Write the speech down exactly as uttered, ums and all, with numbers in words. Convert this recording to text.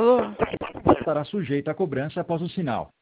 Alô? estará sujeita à cobrança após o sinal.